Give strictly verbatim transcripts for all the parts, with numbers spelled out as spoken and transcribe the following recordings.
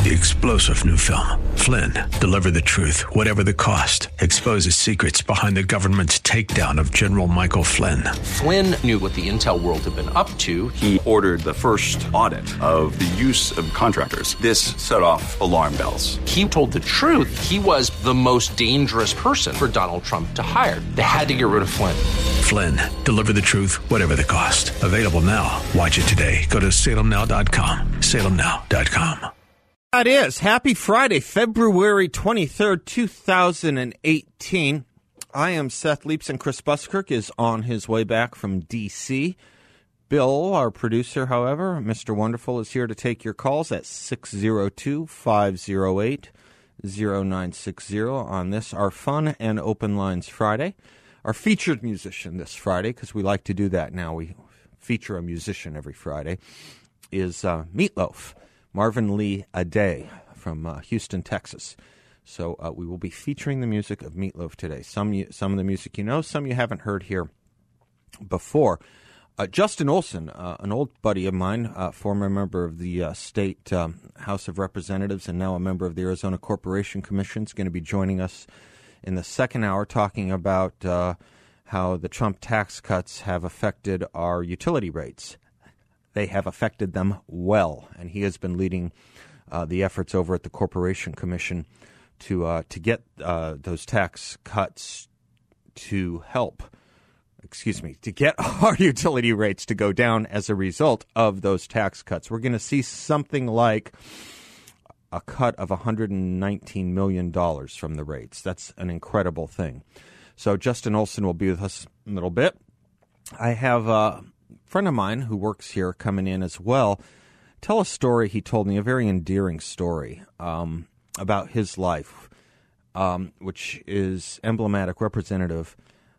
The explosive new film, Flynn, deliver the truth, whatever the cost, exposes secrets behind the government's takedown of General Michael Flynn. Flynn knew what the intel world had been up to. He ordered the first audit of the use of contractors. This set off alarm bells. He told the truth. He was the most dangerous person for Donald Trump to hire. They had to get rid of Flynn. Flynn, deliver the truth, whatever the cost. Available now. Watch it today. Go to salem now dot com. salem now dot com. That is. Happy Friday, February twenty-third, two thousand eighteen. I am Seth Leaps, and Chris Buskirk is on his way back from D C. Bill, our producer, however, Mister Wonderful, is here to take your calls at six oh two, five oh eight, oh nine six oh on this, our Fun and Open Lines Friday. Our featured musician this Friday, because we like to do that now, we feature a musician every Friday, is uh, Meatloaf. Marvin Lee Aday from uh, Houston, Texas. So uh, we will be featuring the music of Meatloaf today. Some you, some of the music you know, some you haven't heard here before. Uh, Justin Olson, uh, an old buddy of mine, uh, former member of the uh, State um, House of Representatives and now a member of the Arizona Corporation Commission, is going to be joining us in the second hour talking about uh, how the Trump tax cuts have affected our utility rates. They have affected them well, and he has been leading uh, the efforts over at the Corporation Commission to uh, to get uh, those tax cuts to help, excuse me, to get our utility rates to go down as a result of those tax cuts. We're going to see something like a cut of one hundred nineteen million dollars from the rates. That's an incredible thing. So Justin Olson will be with us in a little bit. I have Uh, friend of mine who works here coming in as well, tell a story he told me, a very endearing story um, about his life, um, which is emblematic, representative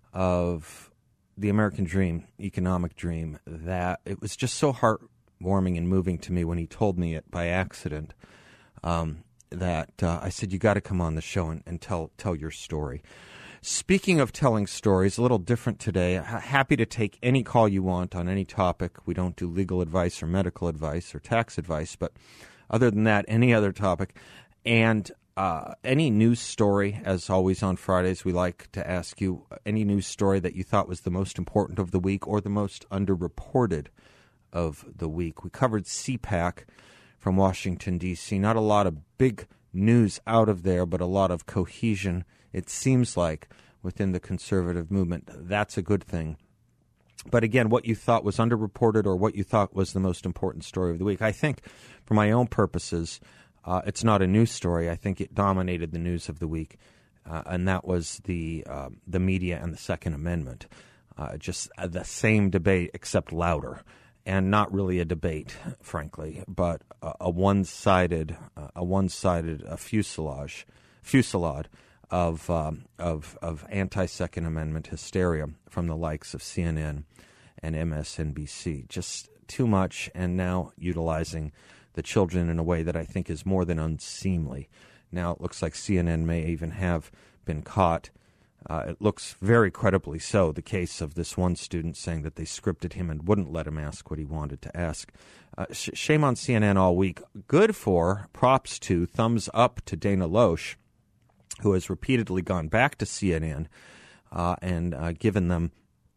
of the American dream, economic dream, that it was just so heartwarming and moving to me when he told me it by accident, um, that uh, I said, you got to come on the show and, and tell tell your story. Speaking of telling stories, a little different today. Happy to take any call you want on any topic. We don't do legal advice or medical advice or tax advice, but other than that, any other topic. And uh, any news story, as always on Fridays, we like to ask you any news story that you thought was the most important of the week or the most underreported of the week. We covered C PAC from Washington, D C. Not a lot of big news out of there, but a lot of cohesion, it seems like, within the conservative movement. That's a good thing. But again, what you thought was underreported or what you thought was the most important story of the week, I think for my own purposes, uh, it's not a news story. I think it dominated the news of the week, uh, and that was the uh, the media and the Second Amendment. Uh, just the same debate, except louder. And not really a debate, frankly, but a, a one-sided, uh, a one-sided a fuselage, fusillade of um, of of anti-Second Amendment hysteria from the likes of C N N and M S N B C. Just too much, and now utilizing the children in a way that I think is more than unseemly. Now it looks like C N N may even have been caught. Uh, it looks very credibly so, the case of this one student saying that they scripted him and wouldn't let him ask what he wanted to ask. Uh, sh- shame on C N N all week. Good for, props to, thumbs up to Dana Loesch, who has repeatedly gone back to C N N uh, and uh, given them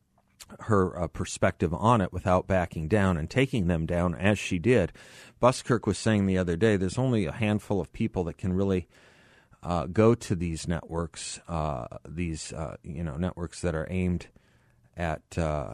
her uh, perspective on it without backing down and taking them down as she did. Buskirk was saying the other day, there's only a handful of people that can really Uh, go to these networks, uh, these uh, you know networks that are aimed at uh,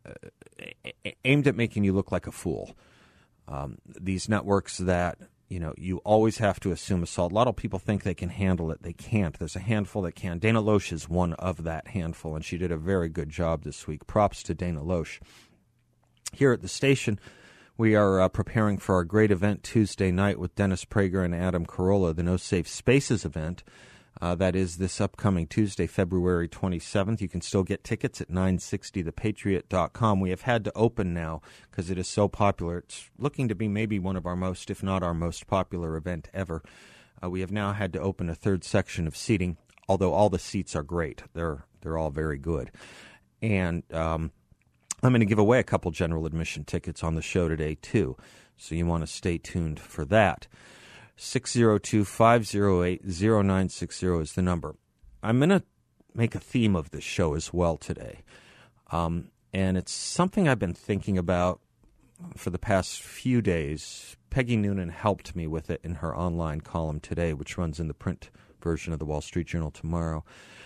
aimed at making you look like a fool. Um, these networks that you know you always have to assume assault. A lot of people think they can handle it. They can't. There's a handful that can. Dana Loesch is one of that handful, and she did a very good job this week. Props to Dana Loesch. Here at the station, we are uh, preparing for our great event Tuesday night with Dennis Prager and Adam Carolla, the No Safe Spaces event. Uh, that is this upcoming Tuesday, February twenty-seventh. You can still get tickets at nine sixty the patriot dot com. We have had to open now because it is so popular. It's looking to be maybe one of our most, if not our most popular event ever. Uh, we have now had to open a third section of seating, although all the seats are great. They're, they're all very good. And um I'm going to give away a couple general admission tickets on the show today, too. So you want to stay tuned for that. six oh two, five oh eight, oh nine six oh is the number. I'm going to make a theme of this show as well today. Um, and it's something I've been thinking about for the past few days. Peggy Noonan helped me with it in her online column today, which runs in the print version of the Wall Street Journal tomorrow.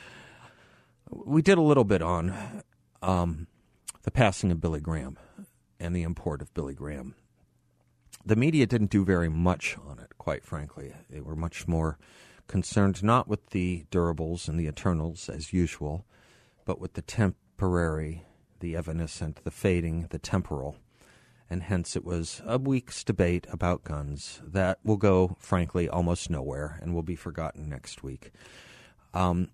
We did a little bit on um, the passing of Billy Graham and the import of Billy Graham. The media didn't do very much on it, quite frankly. They were much more concerned not with the durables and the eternals, as usual, but with the temporary, the evanescent, the fading, the temporal. And hence it was a week's debate about guns that will go, frankly, almost nowhere and will be forgotten next week. Um,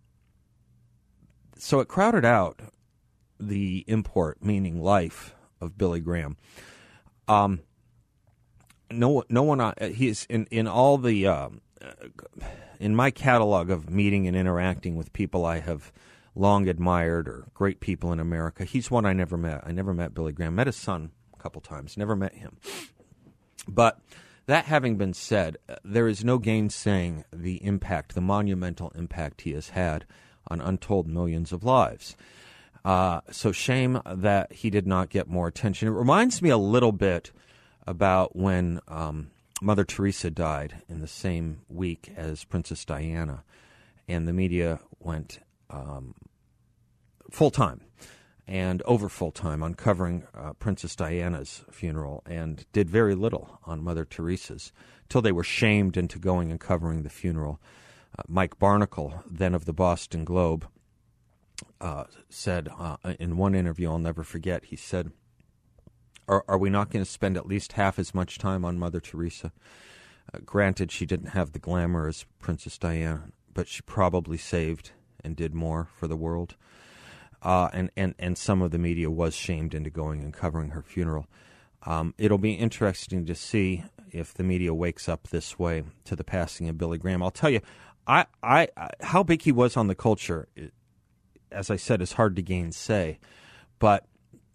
so it crowded out the import, meaning life, of Billy Graham. Um, no, no one. Uh, he's in in all the uh, in my catalog of meeting and interacting with people I have long admired or great people in America. He's one I never met. I never met Billy Graham. Met his son a couple times. Never met him. But that having been said, there is no gainsaying the impact, the monumental impact he has had on untold millions of lives. Uh, so shame that he did not get more attention. It reminds me a little bit about when um, Mother Teresa died in the same week as Princess Diana, and the media went um, full-time and over full-time on covering uh, Princess Diana's funeral and did very little on Mother Teresa's till they were shamed into going and covering the funeral. Uh, Mike Barnacle, then of the Boston Globe, Uh, said uh, in one interview I'll never forget, he said, are, are we not going to spend at least half as much time on Mother Teresa? Uh, granted, she didn't have the glamour as Princess Diana, but she probably saved and did more for the world. Uh, and, and, and some of the media was shamed into going and covering her funeral. Um, it'll be interesting to see if the media wakes up this way to the passing of Billy Graham. I'll tell you, I, I, I how big he was on the culture, it, as I said, is hard to gainsay, but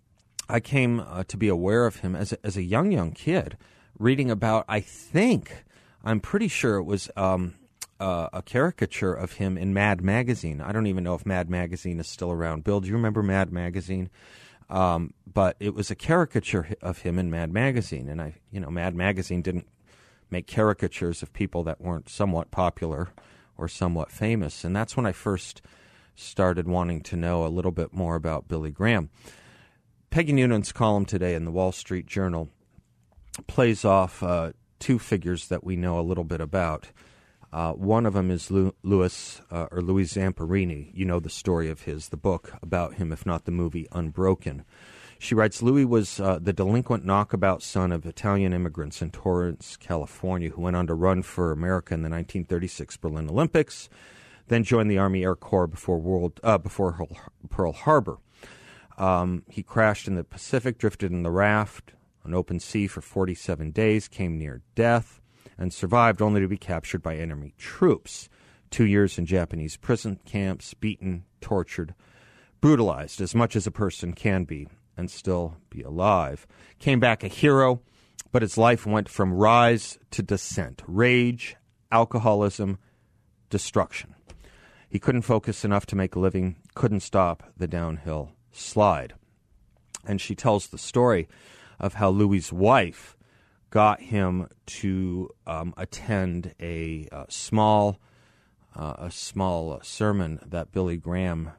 I came uh, to be aware of him as a, as a young, young kid, reading about, I think, I'm pretty sure it was um, uh, a caricature of him in Mad Magazine. I don't even know if Mad Magazine is still around. Bill, do you remember Mad Magazine? Um, but it was a caricature of him in Mad Magazine, and I, you know, Mad Magazine didn't make caricatures of people that weren't somewhat popular or somewhat famous, and that's when I first started wanting to know a little bit more about Billy Graham. Peggy Noonan's column today in the Wall Street Journal plays off uh, two figures that we know a little bit about. Uh, one of them is Lu- Louis uh, or Louis Zamperini. You know the story of his, the book about him, if not the movie Unbroken. She writes, Louis was uh, the delinquent knockabout son of Italian immigrants in Torrance, California, who went on to run for America in the nineteen thirty-six Berlin Olympics, then joined the Army Air Corps before world uh, before Pearl Harbor. Um, he crashed in the Pacific, drifted in the raft on open sea for forty-seven days, came near death, and survived only to be captured by enemy troops. Two years in Japanese prison camps, beaten, tortured, brutalized as much as a person can be and still be alive. Came back a hero, but his life went from rise to descent, rage, alcoholism, destruction. He couldn't focus enough to make a living, couldn't stop the downhill slide. And she tells the story of how Louis' wife got him to um, attend a, a small uh, a small uh, sermon that Billy Graham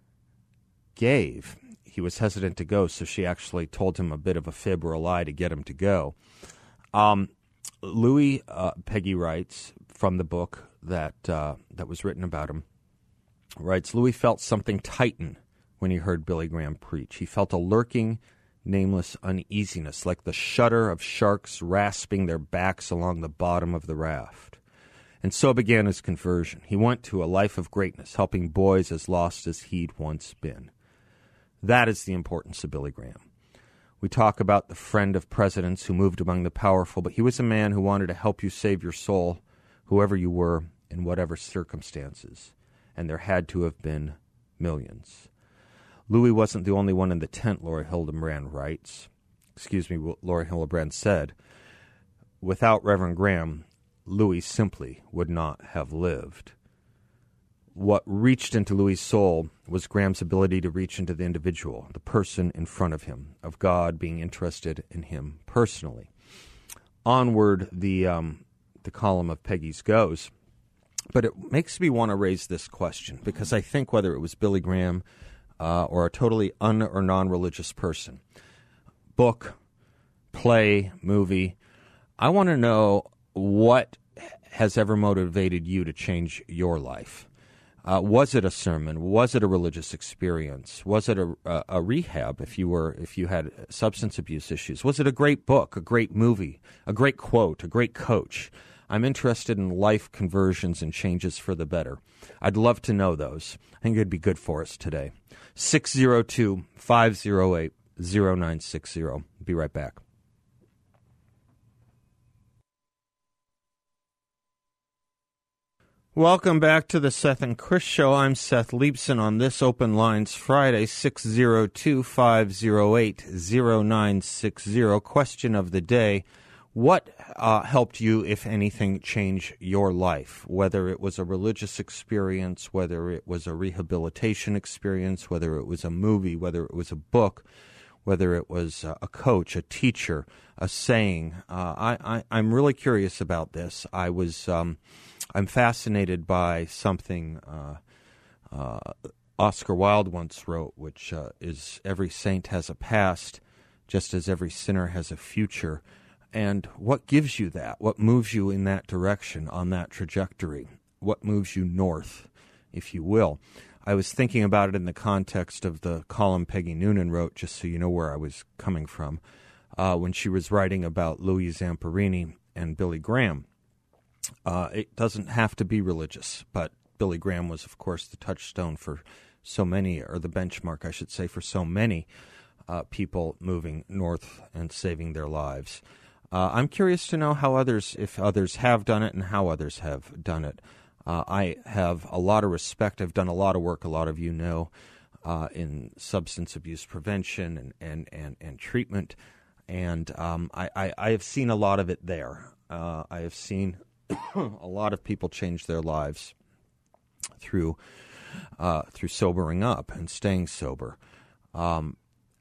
gave. He was hesitant to go, so she actually told him a bit of a fib or a lie to get him to go. Um, Louis, uh, Peggy writes from the book that uh, that was written about him, writes, Louis felt something tighten when he heard Billy Graham preach. He felt a lurking, nameless uneasiness, like the shudder of sharks rasping their backs along the bottom of the raft. And so began his conversion. He went to a life of greatness, helping boys as lost as he'd once been. That is the importance of Billy Graham. We talk about the friend of presidents who moved among the powerful, but he was a man who wanted to help you save your soul, whoever you were, in whatever circumstances. And there had to have been millions. Louis wasn't the only one in the tent, Laura Hillenbrand writes. Excuse me, Laura Hillenbrand said, without Reverend Graham, Louis simply would not have lived. What reached into Louis' soul was Graham's ability to reach into the individual, the person in front of him, of God being interested in him personally. Onward, the um, the column of Peggy's goes, but it makes me want to raise this question, because I think whether it was Billy Graham uh, or a totally un- or non-religious person, book, play, movie, I want to know what has ever motivated you to change your life. Uh, was it a sermon? Was it a religious experience? Was it a, a, a rehab if you were if you had substance abuse issues? Was it a great book, a great movie, a great quote, a great coach? I'm interested in life conversions and changes for the better. I'd love to know those. I think it'd be good for us today. six oh two, five oh eight, oh nine six oh. Be right back. Welcome back to the Seth and Chris Show. I'm Seth Leibson on this Open Lines Friday, six oh two, five oh eight, oh nine six oh. Question of the day, what uh, helped you, if anything, change your life? Whether it was a religious experience, whether it was a rehabilitation experience, whether it was a movie, whether it was a book, whether it was a coach, a teacher, a saying. Uh, I, I, I'm really curious about this. I was... Um, I'm fascinated by something uh, uh, Oscar Wilde once wrote, which uh, is every saint has a past, just as every sinner has a future. And what gives you that? What moves you in that direction, on that trajectory? What moves you north, if you will? I was thinking about it in the context of the column Peggy Noonan wrote, just so you know where I was coming from, uh, when she was writing about Louis Zamperini and Billy Graham. Uh, it doesn't have to be religious, but Billy Graham was, of course, the touchstone for so many, or the benchmark, I should say, for so many uh, people moving north and saving their lives. Uh, I'm curious to know how others, if others have done it, and how others have done it. Uh, I have a lot of respect. I've done a lot of work, a lot of you know, uh, in substance abuse prevention and, and, and, and treatment, and um, I, I, I have seen a lot of it there. Uh, I have seen... a lot of people change their lives through uh, through sobering up and staying sober. Um,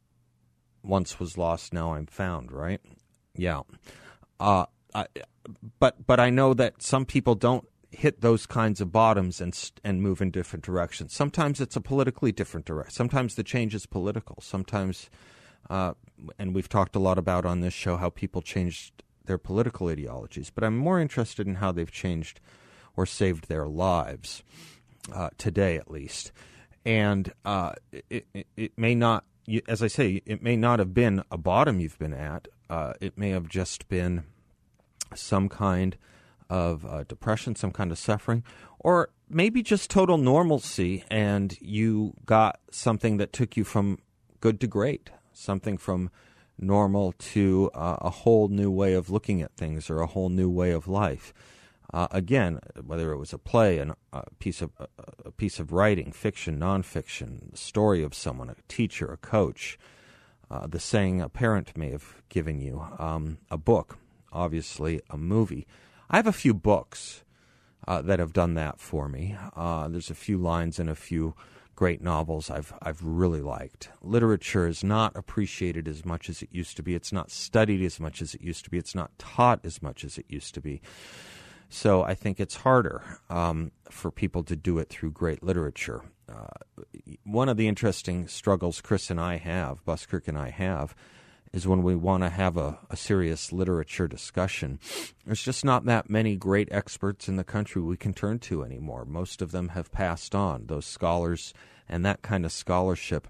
once was lost, now I'm found, right? Yeah. Uh, I, but but I know that some people don't hit those kinds of bottoms and and move in different directions. Sometimes it's a politically different direction. Sometimes the change is political. Sometimes, uh, and we've talked a lot about on this show how people changed their political ideologies, but I'm more interested in how they've changed or saved their lives, uh, today at least. And uh, it, it, it may not, as I say, it may not have been a bottom you've been at. Uh, it may have just been some kind of uh, depression, some kind of suffering, or maybe just total normalcy, and you got something that took you from good to great, something from normal to uh, a whole new way of looking at things, or a whole new way of life. Uh, again, whether it was a play, an, a piece of a, a piece of writing, fiction, nonfiction, the story of someone, a teacher, a coach, uh, the saying a parent may have given you, um, a book, obviously a movie. I have a few books uh, that have done that for me. Uh, there's a few lines in a few great novels I've I've really liked. Literature is not appreciated as much as it used to be. It's not studied as much as it used to be. It's not taught as much as it used to be. So I think it's harder um, for people to do it through great literature. Uh, one of the interesting struggles Chris and I have, Buskirk and I have, is when we want to have a, a serious literature discussion. There's just not that many great experts in the country we can turn to anymore. Most of them have passed on. Those scholars and that kind of scholarship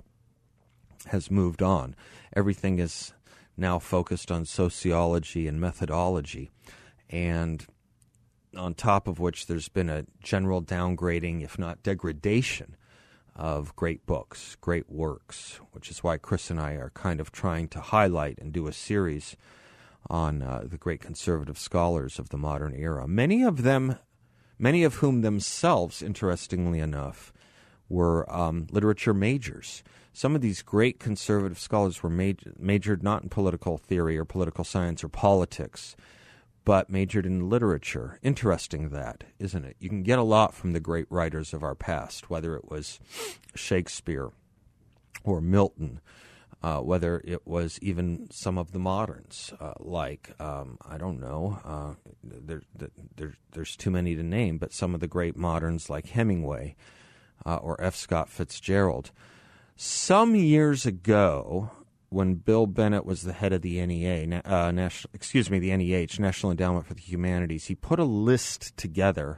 has moved on. Everything is now focused on sociology and methodology, and on top of which there's been a general downgrading, if not degradation, of great books, great works, which is why Chris and I are kind of trying to highlight and do a series on uh, the great conservative scholars of the modern era. Many of them, many of whom themselves, interestingly enough, were um, literature majors. Some of these great conservative scholars were major, majored not in political theory or political science or politics, but majored in literature. Interesting that, isn't it? You can get a lot from the great writers of our past, whether it was Shakespeare or Milton, uh, whether it was even some of the moderns, uh, like, um, I don't know, uh, there, there, there's too many to name, but some of the great moderns like Hemingway uh, or F. Scott Fitzgerald. Some years ago, when Bill Bennett was the head of the N E A, uh, national, excuse me, the N E H, National Endowment for the Humanities, he put a list together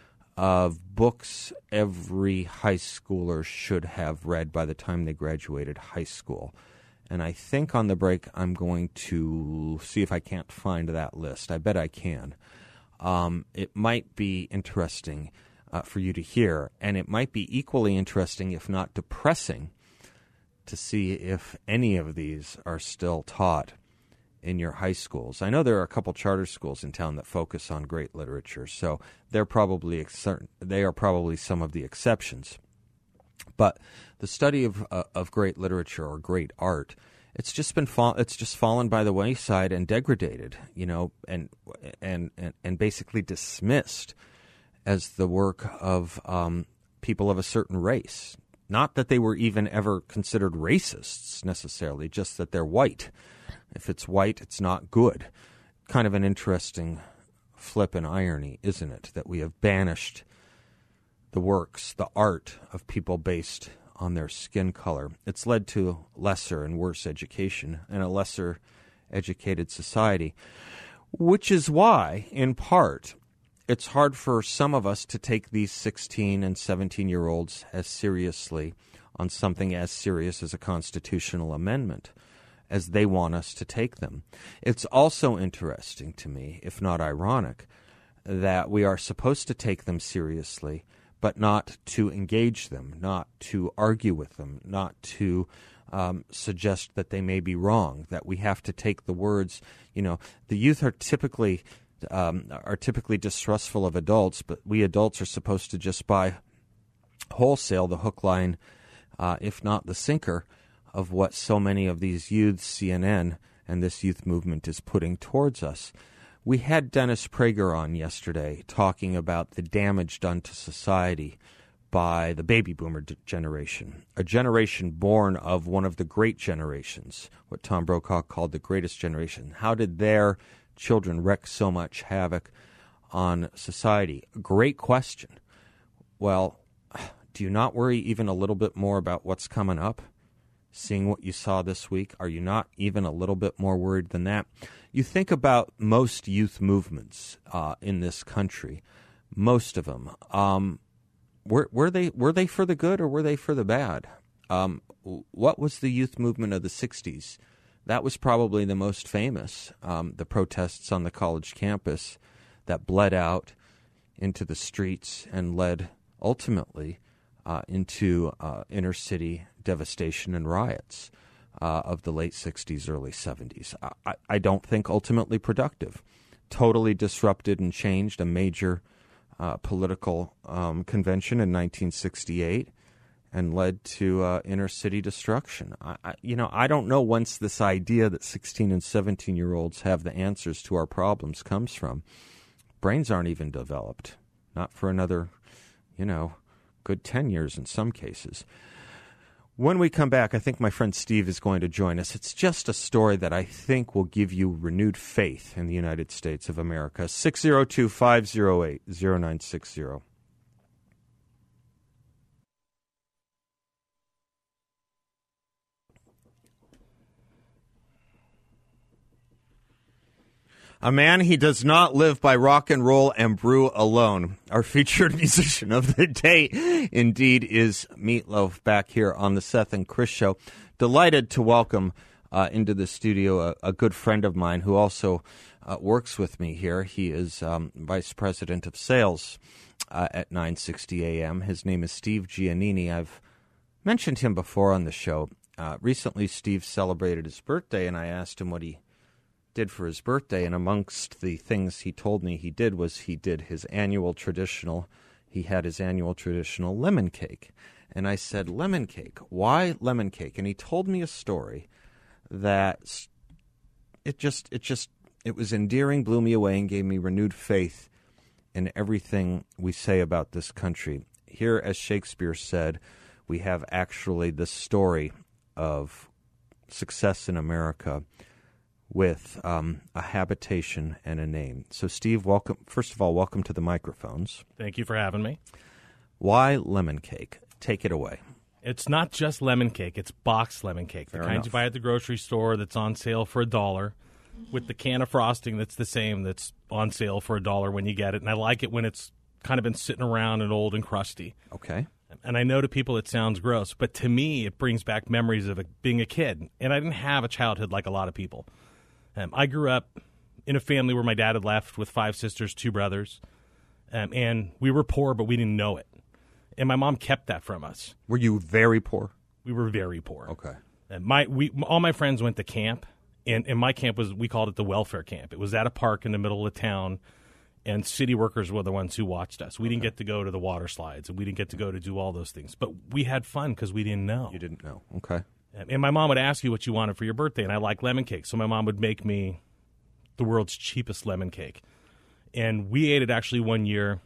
of books every high schooler should have read by the time they graduated high school. And I think on the break I'm going to see if I can't find that list. I bet I can. Um, it might be interesting uh, for you to hear, and it might be equally interesting, if not depressing, to see if any of these are still taught in your high schools. I know there are a couple charter schools in town that focus on great literature, so they're probably ex- they are probably some of the exceptions. But the study of uh, of great literature or great art, it's just been fa- it's just fallen by the wayside and degraded, you know, and and and, and basically dismissed as the work of um, people of a certain race. Not that they were even ever considered racists necessarily, just that they're white. If it's white, it's not good. Kind of an interesting flip and irony, isn't it, that we have banished the works, the art of people based on their skin color. It's led to lesser and worse education and a lesser educated society, which is why, in part, it's hard for some of us to take these sixteen and seventeen-year-olds as seriously on something as serious as a constitutional amendment as they want us to take them. It's also interesting to me, if not ironic, that we are supposed to take them seriously, but not to engage them, not to argue with them, not to um, suggest that they may be wrong, that we have to take the words, you know, the youth are typically... Um, are typically distrustful of adults, but we adults are supposed to just buy wholesale the hook, line, uh, if not the sinker, of what so many of these youths, C N N, and this youth movement is putting towards us. We had Dennis Prager on yesterday talking about the damage done to society by the baby boomer d- generation, a generation born of one of the great generations, what Tom Brokaw called the greatest generation. How did their children wreak so much havoc on society? Great question. Well, do you not worry even a little bit more about what's coming up? Seeing what you saw this week, are you not even a little bit more worried than that? You think about most youth movements uh, in this country, most of them. Um, were, were they were they for the good or were they for the bad? Um, what was the youth movement of the sixties? That was probably the most famous, um, the protests on the college campus that bled out into the streets and led ultimately uh, into uh, inner city devastation and riots uh, of the late sixties, early seventies. I, I don't think ultimately productive. Totally disrupted and changed a major uh, political um, convention in nineteen sixty-eight. And led to uh, inner city destruction. I, I, you know, I don't know whence this idea that sixteen and seventeen-year-olds have the answers to our problems comes from. Brains aren't even developed, not for another, you know, good ten years in some cases. When we come back, I think my friend Steve is going to join us. It's just a story that I think will give you renewed faith in the United States of America. six oh two, five oh eight, oh nine six oh. A man, he does not live by rock and roll and brew alone. Our featured musician of the day, indeed, is Meatloaf, back here on the Seth and Chris Show. Delighted to welcome uh, into the studio a, a good friend of mine who also uh, works with me here. He is um, Vice President of Sales uh, at nine sixty A M. His name is Steve Giannini. I've mentioned him before on the show. Uh, recently, Steve celebrated his birthday, and I asked him what he did for his birthday, and amongst the things he told me he did was he did his annual traditional, he had his annual traditional lemon cake. And I said, lemon cake? Why lemon cake? And he told me a story that it just, it just, It was endearing, blew me away, and gave me renewed faith in everything we say about this country. Here, as Shakespeare said, we have actually the story of success in America with um, a habitation and a name. So, Steve, welcome. First of all, welcome to the microphones. Thank you for having me. Why lemon cake? Take it away. It's not just lemon cake. It's boxed lemon cake. The Fair kinds enough. you buy at the grocery store that's on sale for a dollar with the can of frosting that's the same that's on sale for a dollar when you get it. And I like it when it's kind of been sitting around and old and crusty. Okay. And I know to people it sounds gross, but to me it brings back memories of a, being a kid. And I didn't have a childhood like a lot of people. Um, I grew up in a family where my dad had left with five sisters, two brothers, um, and we were poor, but we didn't know it. And my mom kept that from us. Were you very poor? We were very poor. Okay. And my we all my friends went to camp, and, and my camp was, we called it the welfare camp. It was at a park in the middle of town, and city workers were the ones who watched us. We okay. didn't get to go to the water slides, and we didn't get to go to do all those things. But we had fun because we didn't know. You didn't know. Okay. And my mom would ask you what you wanted for your birthday, and I like lemon cake. So my mom would make me the world's cheapest lemon cake. And we ate it actually one year.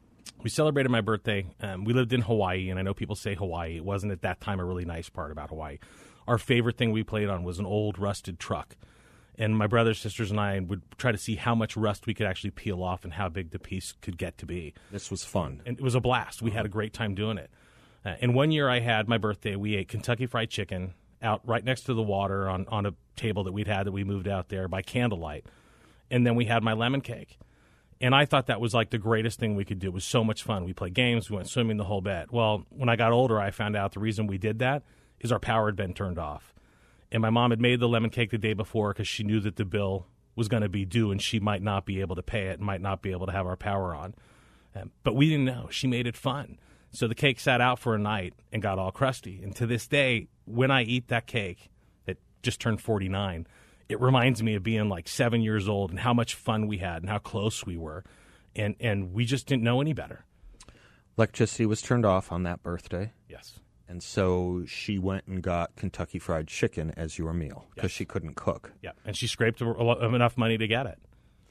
We celebrated my birthday. Um, we lived in Hawaii, and I know people say Hawaii. It wasn't at that time a really nice part about Hawaii. Our favorite thing we played on was an old rusted truck. And my brothers, sisters, and I would try to see how much rust we could actually peel off and how big the piece could get to be. This was fun. And it was a blast. We uh-huh. had a great time doing it. Uh, and one year I had my birthday, we ate Kentucky Fried Chicken out right next to the water on, on a table that we'd had that we moved out there by candlelight. And then we had my lemon cake. And I thought that was like the greatest thing we could do. It was so much fun. We played games. We went swimming, the whole bit. Well, when I got older, I found out the reason we did that is our power had been turned off. And my mom had made the lemon cake the day before because she knew that the bill was going to be due and she might not be able to pay it and might not be able to have our power on. Um, but we didn't know. She made it fun. So the cake sat out for a night and got all crusty. And to this day, when I eat that cake that just turned forty-nine, it reminds me of being like seven years old and how much fun we had and how close we were. And and we just didn't know any better. Electricity was turned off on that birthday. Yes. And so she went and got Kentucky Fried Chicken as your meal because yes. she couldn't cook. Yeah, and she scraped a, a, enough money to get it.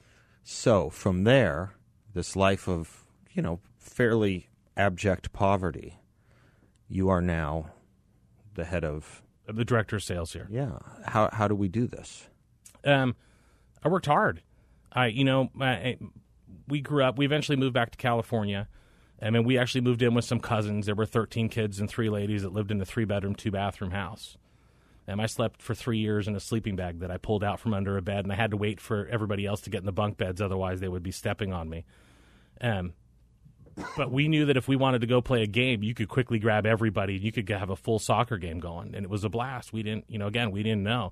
So from there, this life of, you know, fairly abject poverty, you are now the head of... The director of sales here. Yeah. How how do we do this? Um, I worked hard. I, you know, I, we grew up, we eventually moved back to California. I mean, we actually moved in with some cousins. There were thirteen kids and three ladies that lived in a three-bedroom, two-bathroom house. And I slept for three years in a sleeping bag that I pulled out from under a bed, and I had to wait for everybody else to get in the bunk beds, otherwise they would be stepping on me. Um, but we knew that if we wanted to go play a game, you could quickly grab everybody, and you could have a full soccer game going, and it was a blast. We didn't, you know, again, we didn't know.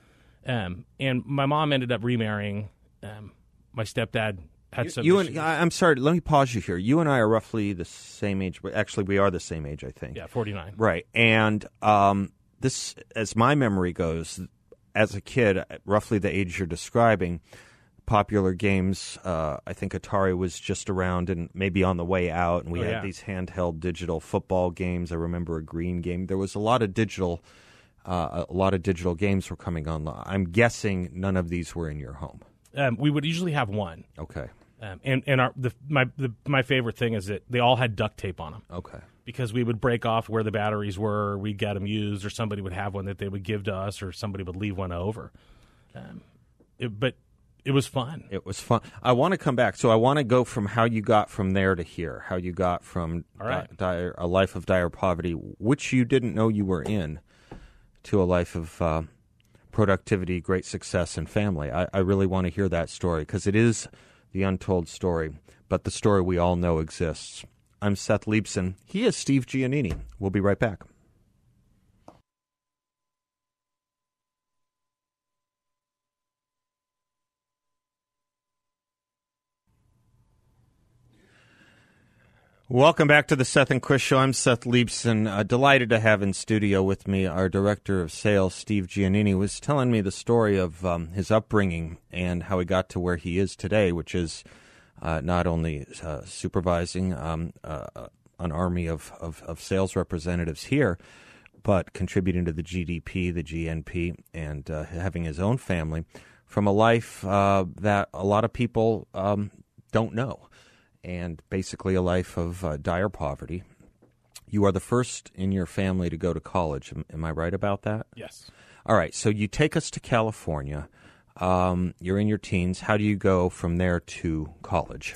Um, and my mom ended up remarrying. Um, my stepdad had you, some you issues. and I'm sorry, let me pause you here. You and I are roughly the same age. Actually, we are the same age, I think. Yeah, forty-nine. Right. And um, this, as my memory goes, as a kid, roughly the age you're describing, popular games, uh, I think Atari was just around and maybe on the way out, and we oh, had yeah. these handheld digital football games. I remember a green game. There was a lot of digital, uh, a lot of digital games were coming on. I'm guessing none of these were in your home. Um, we would usually have one. Okay. Um, and and our the, my the, my favorite thing is that they all had duct tape on them. Okay. Because we would break off where the batteries were, we'd get them used, or somebody would have one that they would give to us, or somebody would leave one over. Um, it, but it was fun. It was fun. I want to come back. So I want to go from how you got from there to here, how you got from all right. di- dire, a life of dire poverty, which you didn't know you were in, to a life of uh, productivity, great success, and family. I, I really want to hear that story because it is the untold story, but the story we all know exists. I'm Seth Leibson. He is Steve Giannini. We'll be right back. Welcome back to the Seth and Chris Show. I'm Seth Leibson. Uh, delighted to have in studio with me our Director of Sales, Steve Giannini, was telling me the story of um, his upbringing and how he got to where he is today, which is uh, not only uh, supervising um, uh, an army of, of, of sales representatives here, but contributing to the G D P, the G N P, and uh, having his own family from a life uh, that a lot of people um, don't know, and basically a life of uh, dire poverty. You are the first in your family to go to college. Am, am I right about that? Yes. All right, so you take us to California. Um, you're in your teens. How do you go from there to college?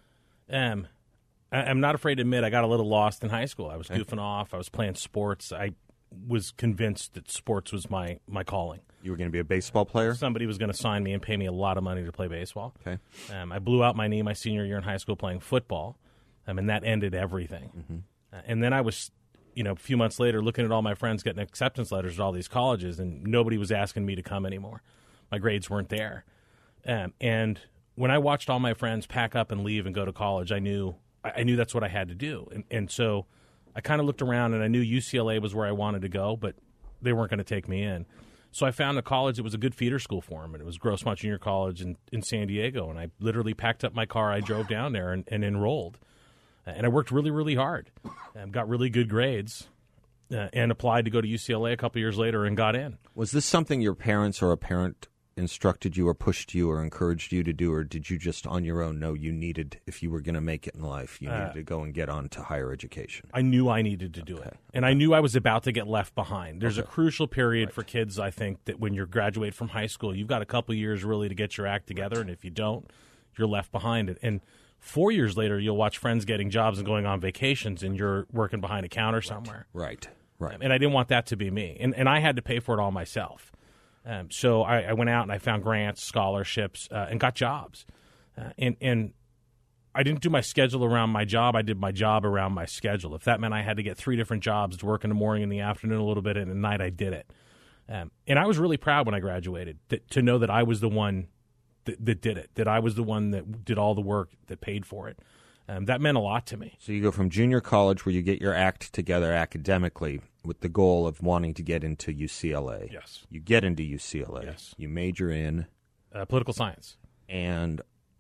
Um, I, I'm not afraid to admit I got a little lost in high school. I was okay. goofing off. I was playing sports. I was convinced that sports was my, my calling. You were going to be a baseball player? Somebody was going to sign me and pay me a lot of money to play baseball. Okay. Um, I blew out my knee my senior year in high school playing football, um, and that ended everything. Mm-hmm. Uh, and then I was, you know, a few months later looking at all my friends getting acceptance letters at all these colleges, and nobody was asking me to come anymore. My grades weren't there. Um, and when I watched all my friends pack up and leave and go to college, I knew I, I knew that's what I had to do. And, and so I kind of looked around, and I knew U C L A was where I wanted to go, but they weren't going to take me in. So I found a college that was a good feeder school for him, and it was Grossmont Junior College in, in San Diego. And I literally packed up my car, I drove down there and, and enrolled. And I worked really, really hard, and got really good grades, uh, and applied to go to U C L A a couple years later and got in. Was this something your parents or a parent instructed you or pushed you or encouraged you to do, or did you just on your own know you needed, if you were going to make it in life, you needed uh, to go and get on to higher education? I knew I needed to do okay. it, and I knew I was about to get left behind. There's okay. a crucial period right. for kids, I think, that when you graduate from high school, you've got a couple years really to get your act together, right. and if you don't, you're left behind. And four years later, you'll watch friends getting jobs and going on vacations, and you're working behind a counter right. somewhere. Right, right. And I didn't want that to be me, and, and I had to pay for it all myself. Um, so I, I went out and I found grants, scholarships, uh, and got jobs. Uh, and, and I didn't do my schedule around my job. I did my job around my schedule. If that meant I had to get three different jobs to work in the morning, in the afternoon, a little bit, and at night, I did it. Um, and I was really proud when I graduated that, to know that I was the one that, that did it, that I was the one that did all the work that paid for it. Um, that meant a lot to me. So you go from junior college, where you get your act together academically, with the goal of wanting to get into U C L A. Yes. You get into U C L A. Yes. You major in? Uh, political science. And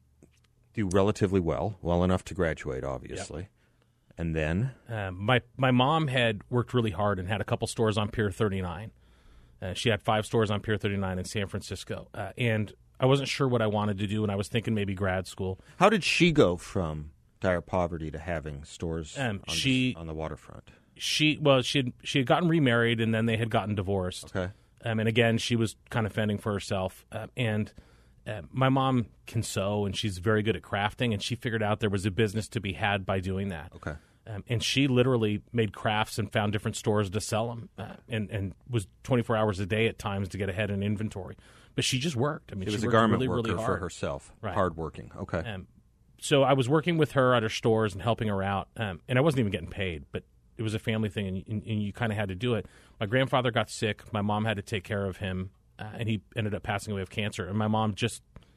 do relatively well, well enough to graduate, obviously. Yep. And then? Um, my, my mom had worked really hard and had a couple stores on Pier thirty-nine. Uh, she had five stores on Pier thirty-nine in San Francisco. Uh, and I wasn't sure what I wanted to do, and I was thinking maybe grad school. How did she go from dire poverty to having stores um, on, she, the, on the waterfront? She well, she had she had gotten remarried, and then they had gotten divorced. Okay, um, and again, she was kind of fending for herself. Uh, and uh, my mom can sew, and she's very good at crafting, and she figured out there was a business to be had by doing that. Okay, um, and she literally made crafts and found different stores to sell them, uh, and and was twenty-four hours a day at times to get ahead in inventory. But she just worked. I mean, she, she was a worked garment really, worker really hard for herself, right. hardworking. Okay. Um, so I was working with her at her stores and helping her out, um, and I wasn't even getting paid, but it was a family thing, and, and, and you kind of had to do it. My grandfather got sick. My mom had to take care of him, uh, and he ended up passing away of cancer. And my mom just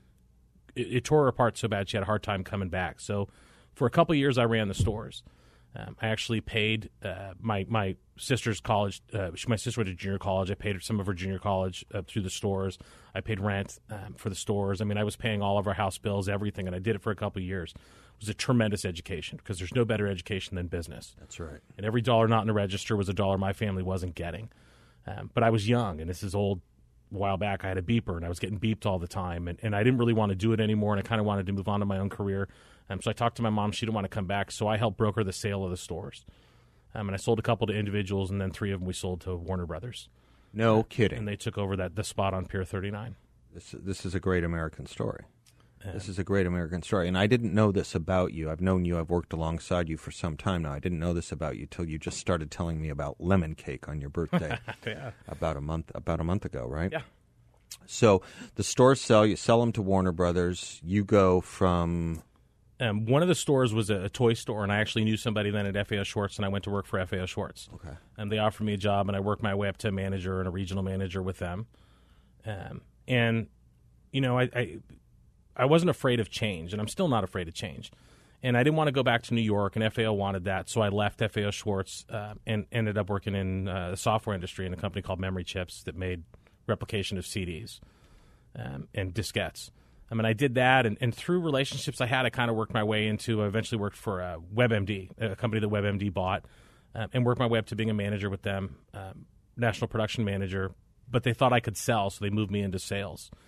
it, it tore her apart so bad she had a hard time coming back. So for a couple of years, I ran the stores. Um, I actually paid uh, my my sister's college. Uh, she, my sister went to junior college. I paid some of her junior college uh, through the stores. I paid rent um, for the stores. I mean, I was paying all of our house bills, everything, and I did it for a couple of years. It was a tremendous education because there's no better education than business. That's right. And every dollar not in the register was a dollar my family wasn't getting. Um, but I was young, and this is old. A while back, I had a beeper, and I was getting beeped all the time, and, and I didn't really want to do it anymore, and I kind of wanted to move on to my own career. Um, so I talked to my mom. She didn't want to come back, so I helped broker the sale of the stores. Um, and I sold a couple to individuals, and then three of them we sold to Warner Brothers. No kidding. And they took over that the spot on Pier thirty-nine. This, this is a great American story. This is a great American story. And I didn't know this about you. I've known you. I've worked alongside you for some time now. I didn't know this about you till you just started telling me about lemon cake on your birthday yeah. about a month about a month ago, right? Yeah. So the stores sell. You sell them to Warner Brothers. You go from... Um, one of the stores was a, a toy store, and I actually knew somebody then at F A O Schwartz, and I went to work for F A O Schwartz. Okay. And they offered me a job, and I worked my way up to a manager and a regional manager with them. Um, and, you know, I, I I wasn't afraid of change, and I'm still not afraid of change. And I didn't want to go back to New York, and F A O wanted that, so I left F A O Schwartz uh, and ended up working in uh, the software industry in a company called Memory Chips that made replication of C Ds um, and diskettes. I mean, I did that, and, and through relationships I had, I kind of worked my way into, I eventually worked for uh, WebMD, a company that WebMD bought, uh, and worked my way up to being a manager with them, um, national production manager, but they thought I could sell, so they moved me into sales.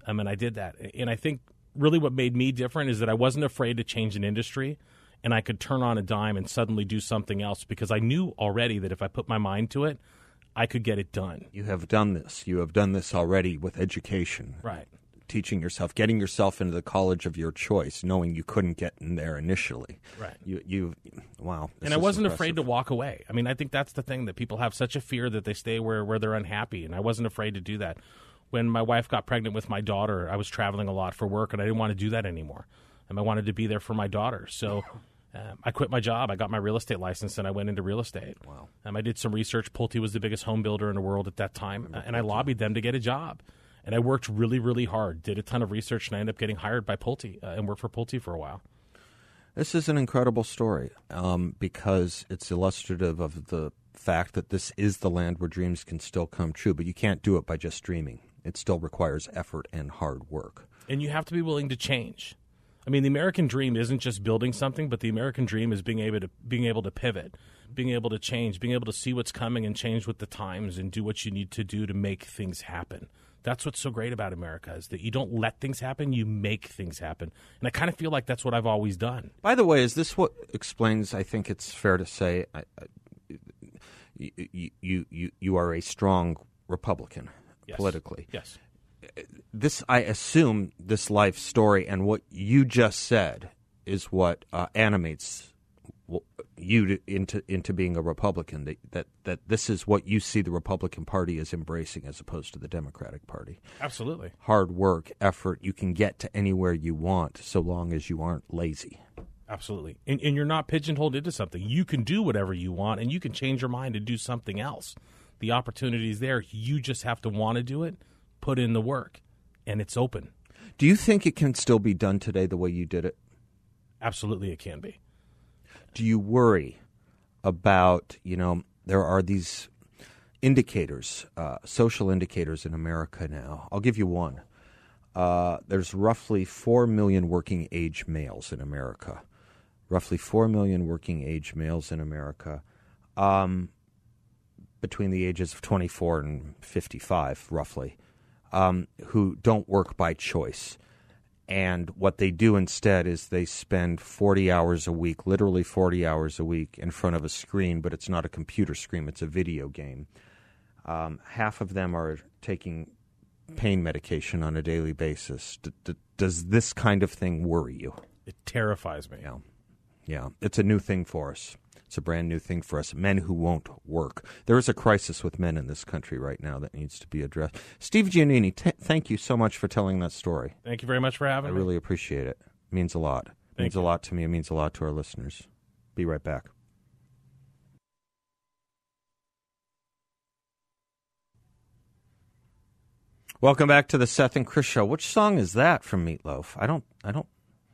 I mean, I did that. And I think really what made me different is that I wasn't afraid to change an industry, and I could turn on a dime and suddenly do something else because I knew already that if I put my mind to it, I could get it done. You have done this. You have done this already with education. Right. Teaching yourself, getting yourself into the college of your choice, knowing you couldn't get in there initially. Right. You, you, wow. And I wasn't impressive. afraid to walk away. I mean, I think that's the thing, that people have such a fear that they stay where, where they're unhappy, and I wasn't afraid to do that. When my wife got pregnant with my daughter, I was traveling a lot for work, and I didn't want to do that anymore. And I wanted to be there for my daughter. So um, I quit my job. I got my real estate license, and I went into real estate. Wow. Um, I did some research. Pulte was the biggest home builder in the world at that time, I and I lobbied them to get a job. And I worked really, really hard, did a ton of research, and I ended up getting hired by Pulte uh, and worked for Pulte for a while. This is an incredible story um, because it's illustrative of the fact that this is the land where dreams can still come true, but you can't do it by just dreaming. It still requires effort and hard work. And you have to be willing to change. I mean, the American dream isn't just building something, but the American dream is being able to being able to pivot, being able to change, being able to see what's coming and change with the times and do what you need to do to make things happen. That's what's so great about America, is that you don't let things happen, you make things happen. And I kind of feel like that's what I've always done. By the way, is this what explains, I think it's fair to say, I, I, you, you, you, you are a strong Republican yes. politically. Yes. This, I assume, this life story and what you just said is what uh, animates you to, into into being a Republican, that, that that this is what you see the Republican Party as embracing as opposed to the Democratic Party. Absolutely. Hard work, effort, you can get to anywhere you want so long as you aren't lazy. Absolutely. And, and you're not pigeonholed into something. You can do whatever you want, and you can change your mind and do something else. The opportunity is there. You just have to want to do it, put in the work, and it's open. Do you think it can still be done today the way you did it? Absolutely it can be. Do you worry about, you know, there are these indicators, uh, social indicators in America now. I'll give you one. Uh, there's roughly four million working age males in America. Roughly four million working age males in America um, between the ages of twenty-four and fifty-five, roughly, um, who don't work by choice. And what they do instead is they spend forty hours a week, literally forty hours a week, in front of a screen, but it's not a computer screen, it's a video game. Um, half of them are taking pain medication on a daily basis. D- d- does this kind of thing worry you? It terrifies me. Yeah. Yeah. It's a new thing for us. It's a brand new thing for us. Men who won't work. There is a crisis with men in this country right now that needs to be addressed. Steve Giannini, t- thank you so much for telling that story. Thank you very much for having I me. I really appreciate it. It means a lot. It Thank means you. a lot to me. It means a lot to our listeners. Be right back. Welcome back to the Seth and Chris Show. Which song is that from Meatloaf? I don't, I don't.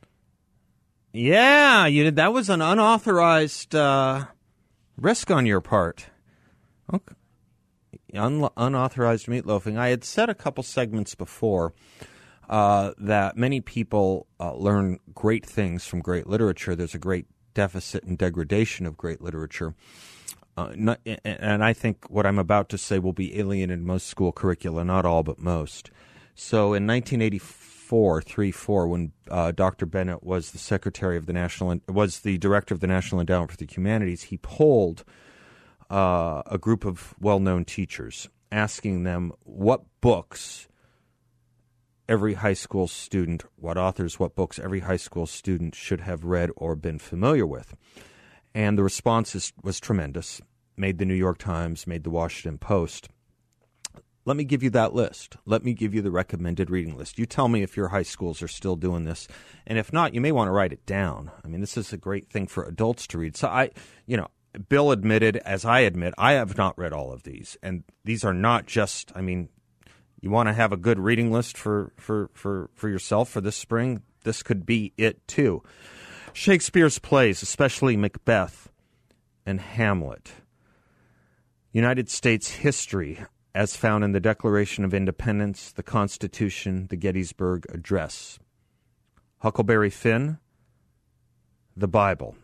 Yeah, you did. That was an unauthorized uh, risk on your part. Okay. Un- unauthorized meatloafing. I had said a couple segments before uh, that many people uh, learn great things from great literature. There's a great deficit and degradation of great literature. Uh, not, and I think what I'm about to say will be alien in most school curricula, not all, but most. So in nineteen eighty-four, three four, when uh, Doctor Bennett was the secretary of the National, was the director of the National Endowment for the Humanities, he polled uh, a group of well-known teachers, asking them what books every high school student, what authors, what books every high school student should have read or been familiar with. And the response is, was tremendous, made the New York Times, made the Washington Post. Let me give you that list. Let me give you the recommended reading list. You tell me if your high schools are still doing this. And if not, you may want to write it down. I mean, this is a great thing for adults to read. So I, you know, Bill admitted, as I admit, I have not read all of these. And these are not just, I mean, you want to have a good reading list for, for, for, for yourself for this spring? This could be it, too. Shakespeare's plays, especially Macbeth and Hamlet. United States history, as found in the Declaration of Independence, the Constitution, the Gettysburg Address. Huckleberry Finn, the Bible.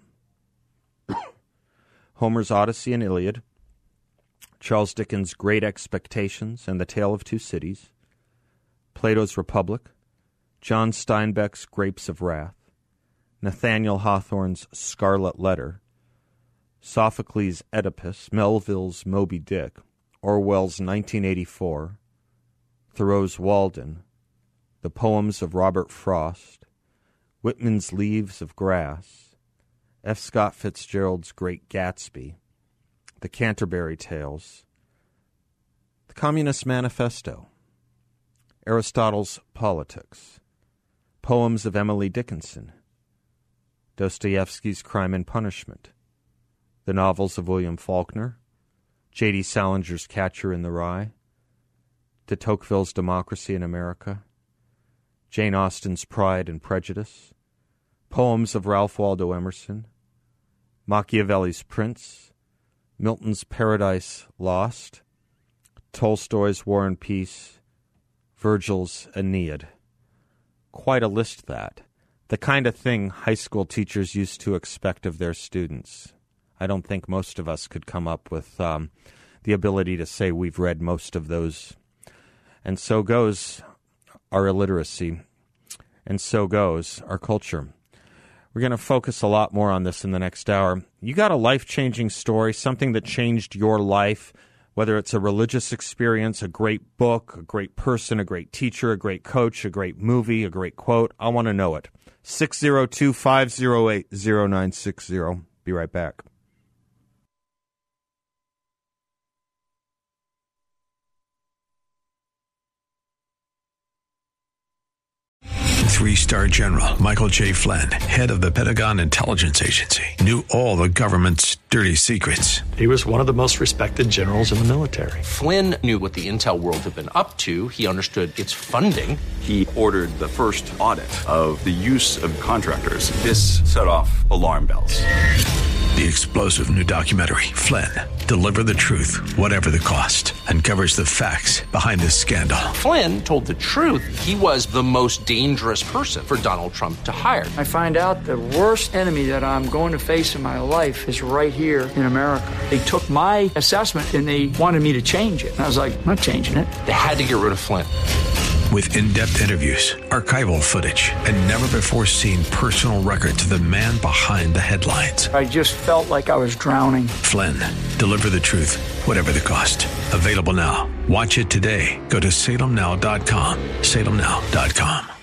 Homer's Odyssey and Iliad. Charles Dickens' Great Expectations and the Tale of Two Cities. Plato's Republic, John Steinbeck's Grapes of Wrath, Nathaniel Hawthorne's Scarlet Letter, Sophocles' Oedipus, Melville's Moby Dick, Orwell's nineteen eighty-four, Thoreau's Walden, the poems of Robert Frost, Whitman's Leaves of Grass, F. Scott Fitzgerald's Great Gatsby, the Canterbury Tales, the Communist Manifesto, Aristotle's Politics, poems of Emily Dickinson, Dostoevsky's Crime and Punishment, the novels of William Faulkner, J D Salinger's Catcher in the Rye, de Tocqueville's Democracy in America, Jane Austen's Pride and Prejudice, poems of Ralph Waldo Emerson, Machiavelli's Prince, Milton's Paradise Lost, Tolstoy's War and Peace, Virgil's Aeneid. Quite a list, that. The kind of thing high school teachers used to expect of their students. I don't think most of us could come up with um, the ability to say we've read most of those. And so goes our illiteracy, and so goes our culture. We're going to focus a lot more on this in the next hour. You got a life-changing story, something that changed your life, whether it's a religious experience, a great book, a great person, a great teacher, a great coach, a great movie, a great quote. I want to know it. six oh two, five oh eight, oh nine six oh. Be right back. Three-star General Michael J. Flynn, head of the Pentagon Intelligence Agency, knew all the government's dirty secrets. He was one of the most respected generals in the military. Flynn knew what the intel world had been up to. He understood its funding. He ordered the first audit of the use of contractors. This set off alarm bells. The explosive new documentary, Flynn, Deliver the Truth, Whatever the Cost, uncovers the facts behind this scandal. Flynn told the truth. He was the most dangerous person for Donald Trump to hire. I find out the worst enemy that I'm going to face in my life is right here in America. They took my assessment and they wanted me to change it. And I was like, I'm not changing it. They had to get rid of Flynn. With in-depth interviews, archival footage, and never-before-seen personal records of the man behind the headlines. I just felt like I was drowning. Flynn, Deliver the Truth, Whatever the Cost. Available now. Watch it today. Go to salem now dot com. salem now dot com.